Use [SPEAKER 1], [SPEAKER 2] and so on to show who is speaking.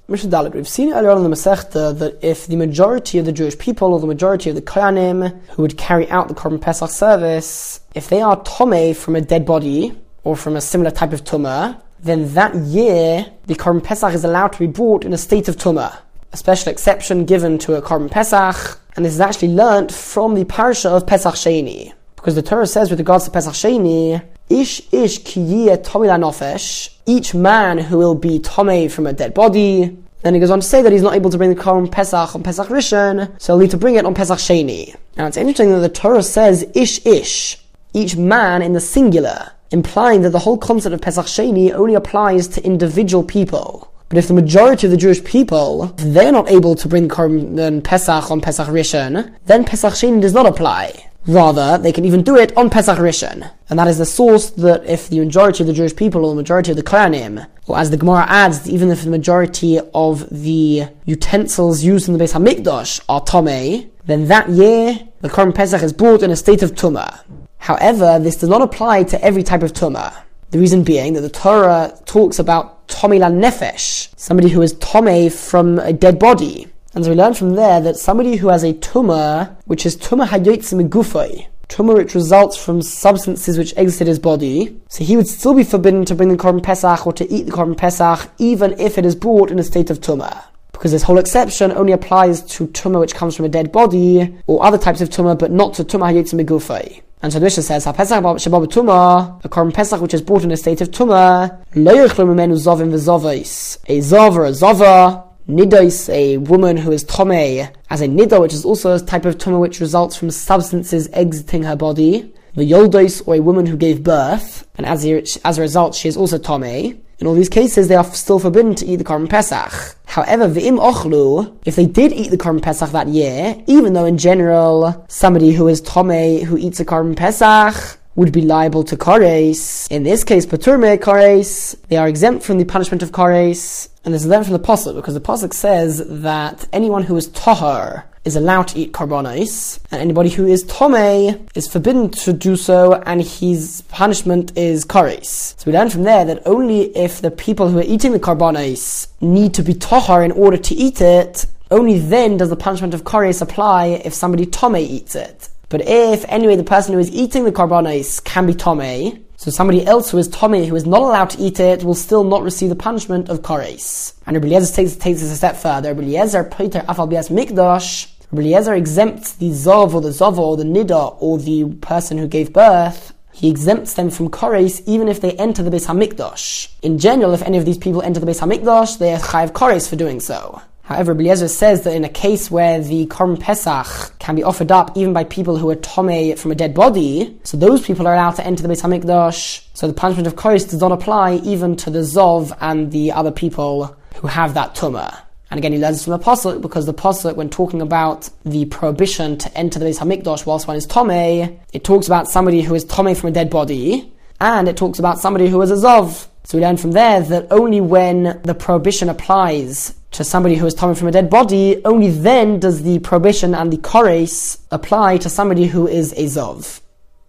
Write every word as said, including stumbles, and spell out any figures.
[SPEAKER 1] Mishnah Dalet. We've seen earlier on in the Masechta that if the majority of the Jewish people or the majority of the Kohanim who would carry out the Korban Pesach service, if they are Tomei from a dead body or from a similar type of Tumah, then that year the Korban Pesach is allowed to be brought in a state of Tumah. A special exception given to a Korban Pesach, and this is actually learnt from the parasha of Pesach Sheni. Because the Torah says with regards to Pesach Sheni, Ish ish ki yeh tomei lanofesh, each man who will be tomei from a dead body. Then he goes on to say that he's not able to bring the Korban Pesach on Pesach Rishon, so he'll need to bring it on Pesach Sheni. Now it's interesting that the Torah says ish ish, each man in the singular, implying that the whole concept of Pesach Sheni only applies to individual people. But if the majority of the Jewish people, they're not able to bring Korban Pesach on Pesach Rishon, then Pesach Sheni does not apply. Rather, they can even do it on Pesach Rishon. And that is the source that if the majority of the Jewish people or the majority of the Kohanim, or as the Gemara adds, even if the majority of the utensils used in the Beis HaMikdash are Tomei, then that year, the Korban Pesach is brought in a state of Tumah. However, this does not apply to every type of Tumah. The reason being that the Torah talks about Tomei Nefesh, somebody who is Tomei from a dead body. And so we learn from there that somebody who has a tumah, which is tumah hayotze megufay, tumah which results from substances which exit his body, so he would still be forbidden to bring the Korban Pesach or to eat the Korban Pesach, even if it is brought in a state of tumah. Because this whole exception only applies to tumah which comes from a dead body, or other types of tumah, but not to tumah hayotze megufay. And so the Mishnah says, HaPesach sheba b'tumah, a Korban Pesach which is brought in a state of tumah, lo yechlu mimenu zovim v'zovos, a zov or a zova, Nidos, a woman who is tomei, as a nido, which is also a type of tumah which results from substances exiting her body. The yoldos, or a woman who gave birth, and as a, as a result she is also tomei. In all these cases, they are still forbidden to eat the Korban Pesach. However, v'im ochlu, if they did eat the Korban Pesach that year, even though in general somebody who is tomei who eats a Korban Pesach would be liable to kares. In this case, patur me kares, they are exempt from the punishment of kares. And this is learned from the Pasuk, because the Pasuk says that anyone who is tahar is allowed to eat karbanos, and anybody who is tomei is forbidden to do so, and his punishment is kares. So we learn from there that only if the people who are eating the karbanos need to be tahar in order to eat it, only then does the punishment of kares apply if somebody tomei eats it. But if, anyway, the person who is eating the karbanos can be tomei, so somebody else who is tomei, who is not allowed to eat it, will still not receive the punishment of kares. And Rabbi Eliezer takes, takes this a step further. Rabbi Eliezer poiter afal bias mikdash. Rabbi Eliezer exempts the zov or the zova or the nida or the person who gave birth. He exempts them from kares even if they enter the Beis HaMikdash. In general, if any of these people enter the Beis HaMikdash, they are chayav kares for doing so. However, Rabbi Eliezer says that in a case where the Korban Pesach can be offered up even by people who are tomei from a dead body, so those people are allowed to enter the Beis HaMikdash, so the punishment of kares does not apply even to the zov and the other people who have that tumah. And again, he learns this from the Pasuk, because the Pasuk, when talking about the prohibition to enter the Beis HaMikdash whilst one is tomei, it talks about somebody who is tomei from a dead body, and it talks about somebody who is a zov. So we learn from there that only when the prohibition applies to somebody who is tomei from a dead body, only then does the prohibition and the kares apply to somebody who is a zov.